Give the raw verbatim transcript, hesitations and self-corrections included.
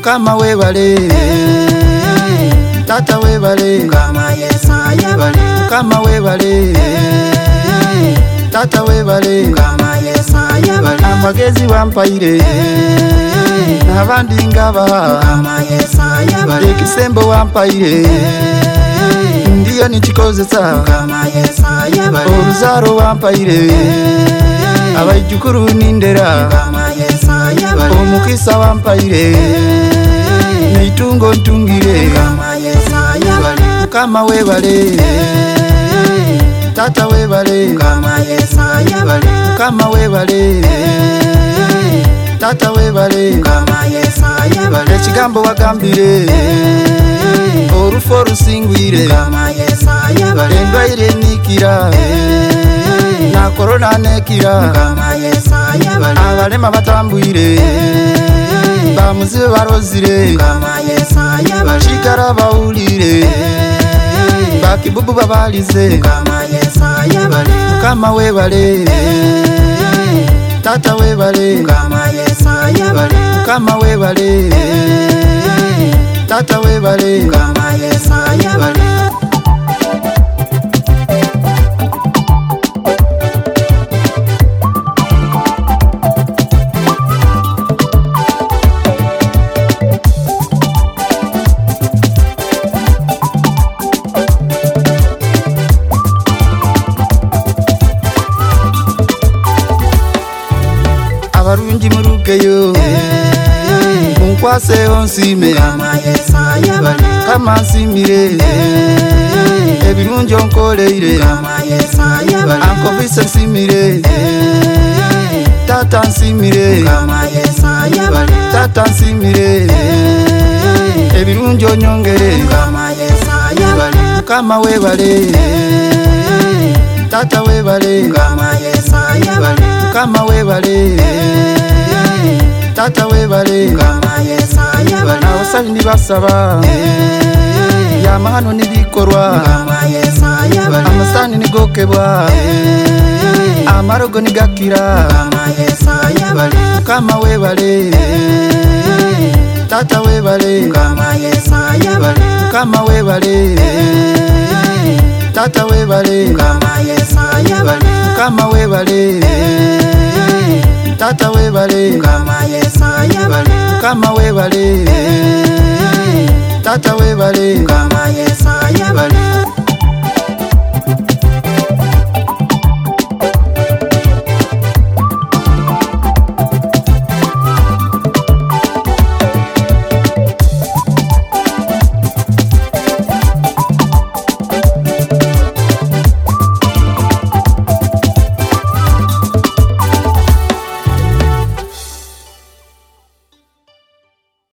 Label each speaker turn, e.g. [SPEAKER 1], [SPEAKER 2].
[SPEAKER 1] Mukama webale Tata webale
[SPEAKER 2] Mukama Yesaya bale
[SPEAKER 1] Mukama webale Tata webale
[SPEAKER 2] Mukama Yesaya bale
[SPEAKER 1] Amagezi wampaire Nabandi ngaba
[SPEAKER 2] Mukama Yesaya bale
[SPEAKER 1] Ekisembo wampaire Ndiyo nikikozesa
[SPEAKER 2] Mukama Yesaya bale
[SPEAKER 1] Oruzaro wampaire Abaijukuru nindera
[SPEAKER 2] Mukama Yesaya bale
[SPEAKER 1] Omukisa wampaire Neitungo ntungire
[SPEAKER 2] Mukama Yesaya bale
[SPEAKER 1] Mukama webale Tata webale
[SPEAKER 2] Mukama Yesaya bale
[SPEAKER 1] Mukama webale Tata webale
[SPEAKER 2] Mukama Yesaya bale
[SPEAKER 1] Ekigambo wagambire Orufo rusingwire
[SPEAKER 2] Mukama Yesaya bale
[SPEAKER 1] Endwaire nikira Na korona nekira
[SPEAKER 2] Mukama Yesaya bale
[SPEAKER 1] Abalema batambuire Bamuzibe barozire
[SPEAKER 2] Mukama Yesaya bale
[SPEAKER 1] Chikara bawulire Bakibubu babalize
[SPEAKER 2] Mukama Yesaya bale
[SPEAKER 1] Mukama webale Tata webale
[SPEAKER 2] Mukama Yesaya bale
[SPEAKER 1] Mukama webale Tata webale
[SPEAKER 2] Mukama Yesaya bale
[SPEAKER 1] Abarungi murugeyo Munkwase onsime
[SPEAKER 2] Mukama Yesaya bale
[SPEAKER 1] Kama nsimire Ebirungi onkoleire
[SPEAKER 2] Mukama Yesaya bale
[SPEAKER 1] Ankobise nsimire Tata nsimire
[SPEAKER 2] Mukama Yesaya bale
[SPEAKER 1] Tata nsimire Ebirungi onyongere
[SPEAKER 2] Mukama Yesaya bale
[SPEAKER 1] Mukama webale Tata webale
[SPEAKER 2] Mukama Yesaya bale
[SPEAKER 1] Mukama webale Tata webale
[SPEAKER 2] Mukama Yesaya bale
[SPEAKER 1] Abasali nibasaba Yamahano nibikorwa
[SPEAKER 2] Mukama Yesaya bale
[SPEAKER 1] Amasani nigokebwa Amarogo nigakira
[SPEAKER 2] Mukama Yesaya bale
[SPEAKER 1] Mukama webale Tata webale
[SPEAKER 2] Mukama Yesaya bale
[SPEAKER 1] Mukama webale Tata webale
[SPEAKER 2] Mukama Yesaya bale
[SPEAKER 1] Mukama webale Tata webale
[SPEAKER 2] Mukama Yesaya bale
[SPEAKER 1] Mukama webale Tata webale
[SPEAKER 2] Mukama Yesaya